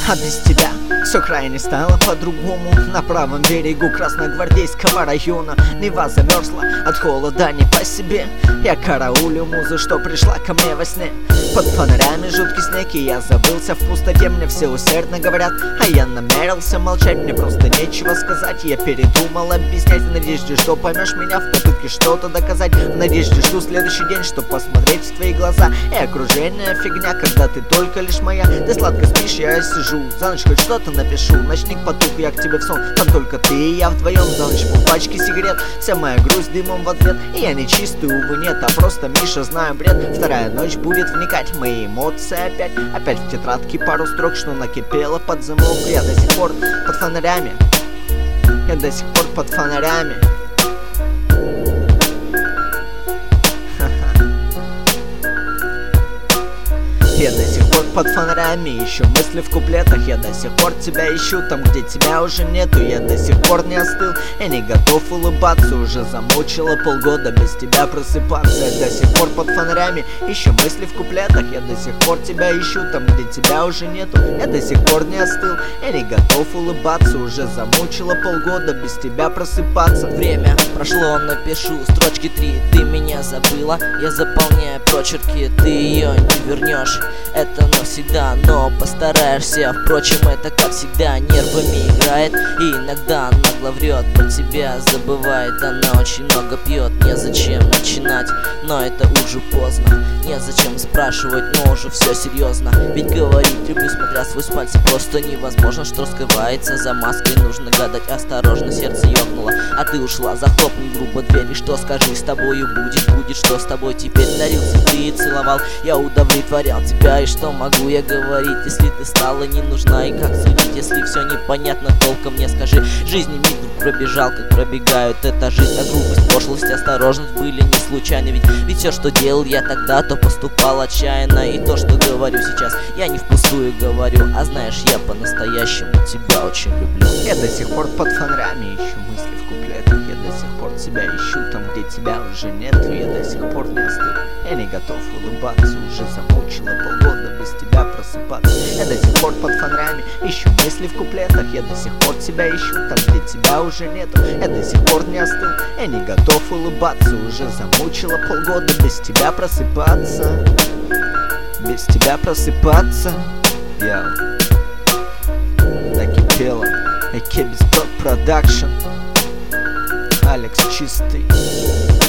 А без тебя все крайне стало по-другому. На правом берегу Красногвардейского района Нева замерзла, от холода не по себе. Я караулю музу, что пришла ко мне во сне. Под фонарями жуткий снег, и я забылся в пустоте. Мне все усердно говорят, а я намерился молчать. Мне просто нечего сказать, я передумал объяснять. В надежде, что поймешь меня, в попытке что-то доказать. В надежде жду следующий день, чтоб посмотреть в твои глаза. И окружение фигня, когда ты только лишь моя. Ты сладко спишь, я сижу, за ночь хоть что-то напишу. Ночник потух, я к тебе в сон, там только ты и я вдвоем. За ночь полпачки сигарет, вся моя грусть дымом в ответ. И я не чистый, увы, нет, а просто Миша, знаю бред. Вторая ночь будет вникать в мои эмоции опять в тетрадке пару строк, что накипело под замок. Я до сих пор под фонарями, я до сих пор под фонарями. Я до сих пор под фонарями, ищу мысли в куплетах. Я до сих пор тебя ищу там, где тебя уже нету. Я до сих пор не остыл, я не готов улыбаться. Уже замучило полгода без тебя просыпаться. Я до сих пор под фонарями, ищу мысли в куплетах. Я до сих пор тебя ищу там, где тебя уже нету. Я до сих пор не остыл, я не готов улыбаться. Уже замучило полгода без тебя просыпаться. Время прошло, напишу строчки 3. Ты меня забыла, я заполняю прочерки. Ты ее не вернешь, это навсегда, но постараешься. Впрочем, это как всегда нервами играет, и иногда нагло врет, про тебя забывает. Она очень много пьет, незачем начинать, но это уже поздно. Незачем спрашивать, но уже все серьезно. Ведь говорить люблю, смотря сквозь пальцы, просто невозможно. Что скрывается за маской, нужно гадать осторожно. Сердце ёкнуло, а ты ушла, захлопни грубо дверь. И что, скажи, с тобою будет, что с тобой теперь? Дарил цветы и целовал, я удовлетворял тебя. И что могу я говорить, если ты стала не нужна? И как судить, если все непонятно толком? Мне скажи, жизни миг вдруг пробежал, как пробегают этажи. А грубость, пошлость, осторожность были не случайны. Ведь все, что делал я тогда, то поступал отчаянно. И то, что говорю сейчас, я не впустую говорю. А знаешь, я по-настоящему тебя очень люблю. Я до сих пор под фонарями ищу мысли в куплетах. Я до сих пор тебя ищу там, где тебя уже нету. Я до сих пор не остыл, я не готов улыбаться. Уже замучило полгода без тебя просыпаться. Я до сих пор под фонарями ищу мысли в куплетах. Я до сих пор тебя ищу там, где тебя уже нету. Я до сих пор не остыл, я не готов улыбаться. Уже замучило полгода без тебя просыпаться. Без тебя просыпаться. Я накипело, Экебис Продакшн, Алекс Чистый.